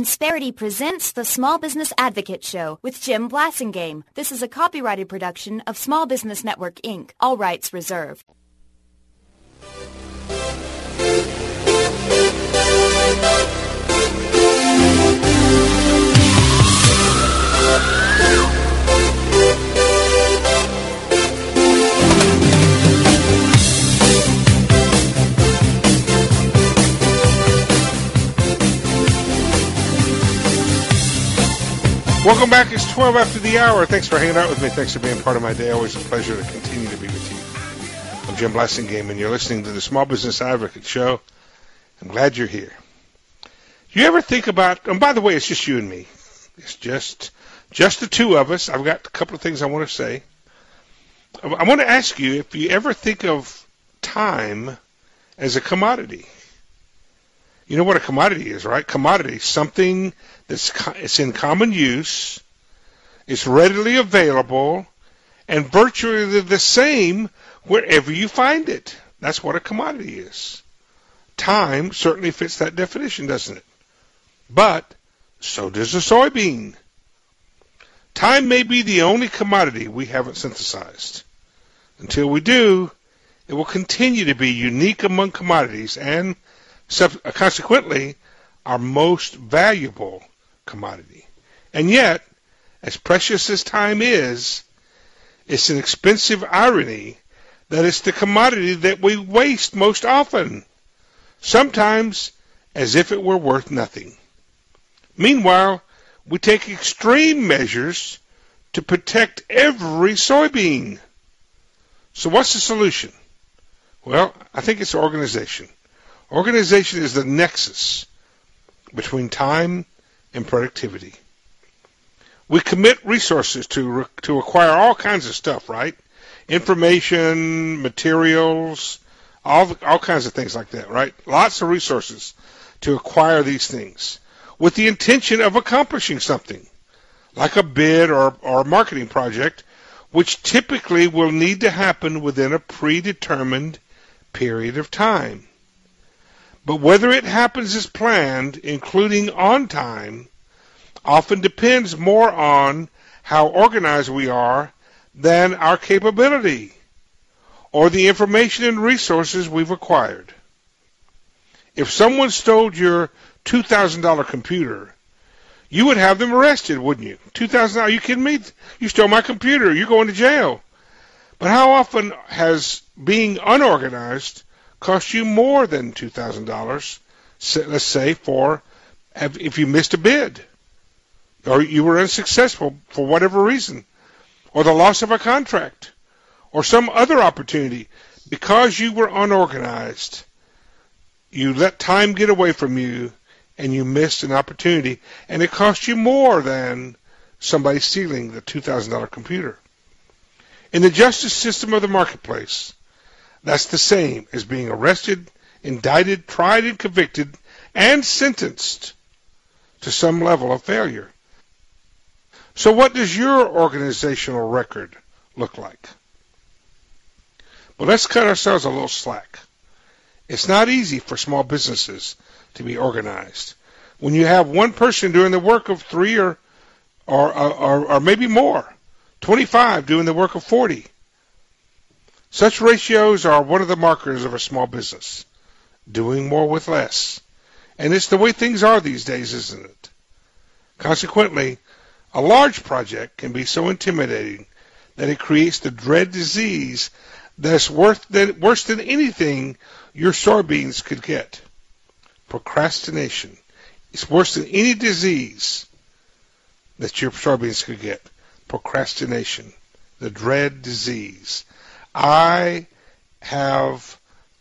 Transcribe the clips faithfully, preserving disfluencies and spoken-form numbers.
Insperity presents the Small Business Advocate Show with Jim Blasingame. This is a copyrighted production of Small Business Network, Incorporated. All rights reserved. Welcome back. It's twelve after the hour. Thanks for hanging out with me. Thanks for being part of my day. Always a pleasure to continue to be with you. I'm Jim Blasingame, and you're listening to the Small Business Advocate Show. I'm glad you're here. Do you ever think about, and by the way, it's just you and me. It's just just the two of us. I've got a couple of things I want to say. I, I want to ask you if you ever think of time as a commodity. You know what a commodity is, right? Commodity, something that's it's in common use, it's readily available, and virtually the same wherever you find it. That's what a commodity is. Time certainly fits that definition, doesn't it? But so does a soybean. Time may be the only commodity we haven't synthesized. Until we do, it will continue to be unique among commodities and consequently, our most valuable commodity. And yet, as precious as time is, it's an expensive irony that it's the commodity that we waste most often, sometimes as if it were worth nothing. Meanwhile, we take extreme measures to protect every soybean. So what's the solution? Well, I think it's organization. Organization is the nexus between time and productivity. We commit resources to to acquire all kinds of stuff, right? Information, materials, all all kinds of things like that, right? Lots of resources to acquire these things with the intention of accomplishing something, like a bid or, or a marketing project, which typically will need to happen within a predetermined period of time. But whether it happens as planned, including on time, often depends more on how organized we are than our capability or the information and resources we've acquired. If someone stole your two thousand dollars computer, you would have them arrested, wouldn't you? two thousand dollars, are you kidding me? You stole my computer, you're going to jail. But how often has being unorganized cost you more than two thousand dollars, let's say, for if you missed a bid, or you were unsuccessful for whatever reason, or the loss of a contract, or some other opportunity, because you were unorganized, you let time get away from you, and you missed an opportunity, and it cost you more than somebody stealing the two thousand dollars computer. In the justice system of the marketplace, that's the same as being arrested, indicted, tried, and convicted, and sentenced to some level of failure. So what does your organizational record look like? Well, let's cut ourselves a little slack. It's not easy for small businesses to be organized. When you have one person doing the work of three or, or, or, or maybe more, twenty-five doing the work of forty, such ratios are one of the markers of a small business, doing more with less. And it's the way things are these days, isn't it? Consequently, a large project can be so intimidating that it creates the dread disease that's worse than, worse than anything your soybeans could get. Procrastination. It's worse than any disease that your soybeans could get. Procrastination. The dread disease. I have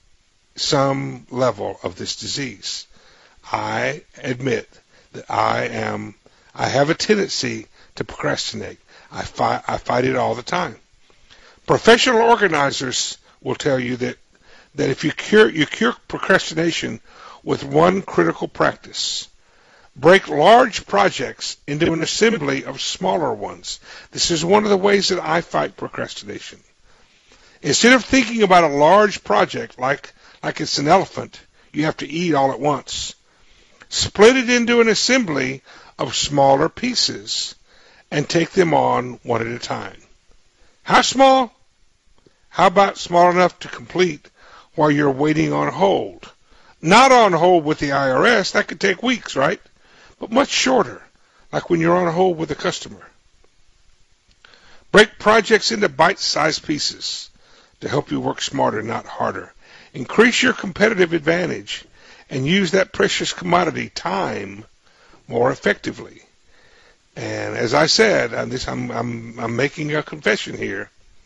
some level of this disease. I admit that I am, I have a tendency to procrastinate. I fight, I fight it all the time. Professional organizers will tell you that, that if you cure, you cure procrastination with one critical practice. Break large projects into an assembly of smaller ones. This is one of the ways that I fight procrastination. Instead of thinking about a large project like, like it's an elephant you have to eat all at once, Split it into an assembly of smaller pieces and take them on one at a time. How small? How about small enough to complete while you're waiting on hold? Not on hold with the I R S, that could take weeks, right? But much shorter, like when you're on hold with a customer. Break projects into bite-sized pieces to help you work smarter, not harder. Increase your competitive advantage and use that precious commodity, time, more effectively. And as I said, I'm, this, I'm, I'm, I'm making a confession here.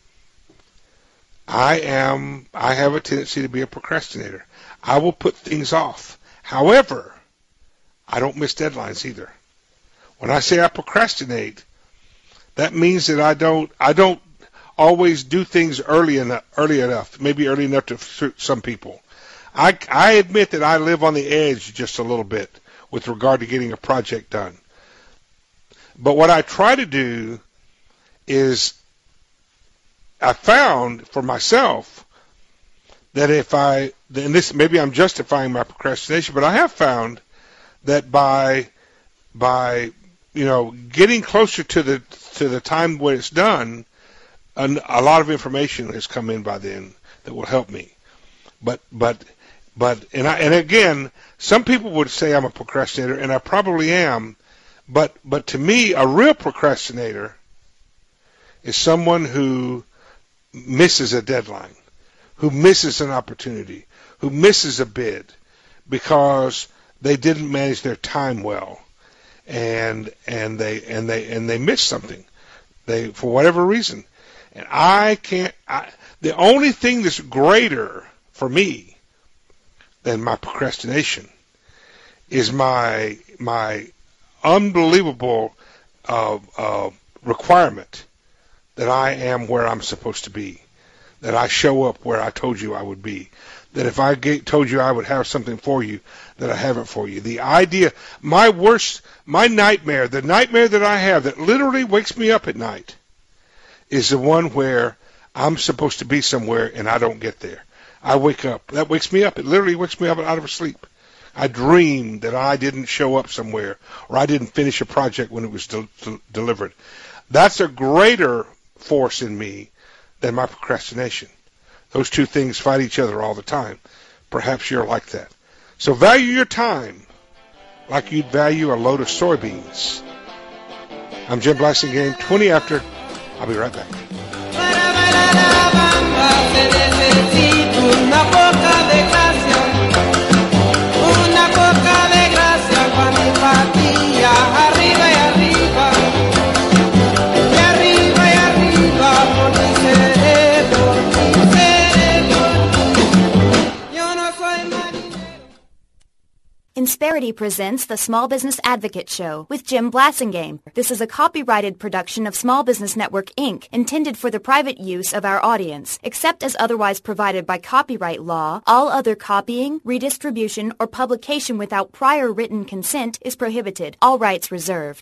I am, I have a tendency to be a procrastinator. I will put things off. However, I don't miss deadlines either. When I say I procrastinate, that means that I don't, I don't always do things early enough, early enough, maybe early enough to suit some people. I, I admit that I live on the edge just a little bit with regard to getting a project done. But what I try to do is, I found for myself that if I, and this, maybe I'm justifying my procrastination, but I have found that by, by, you know, getting closer to the, to the time when it's done, a, a lot of information has come in by then that will help me. But, but, but, and I, and again, some people would say I'm a procrastinator, and I probably am, but, but to me, a real procrastinator is someone who misses a deadline, who misses an opportunity, who misses a bid because they didn't manage their time well, and and they and they and they missed something, they for whatever reason. And I can't. I, the only thing that's greater for me than my procrastination is my my unbelievable uh, uh, requirement that I am where I'm supposed to be, that I show up where I told you I would be, that if I get, told you I would have something for you, that I have it for you. The idea, my worst, my nightmare, the nightmare that I have that literally wakes me up at night is the one where I'm supposed to be somewhere and I don't get there. I wake up. That wakes me up. It literally wakes me up out of sleep. I dream that I didn't show up somewhere or I didn't finish a project when it was de- de- delivered. That's a greater force in me than my procrastination. Those two things fight each other all the time. Perhaps you're like that. So value your time like you'd value a load of soybeans. I'm Jim Blasingame, twenty after. I'll be right back. Insperity presents the Small Business Advocate Show with Jim Blasingame. This is a copyrighted production of Small Business Network, Incorporated, intended for the private use of our audience. Except as otherwise provided by copyright law, all other copying, redistribution, or publication without prior written consent is prohibited. All rights reserved.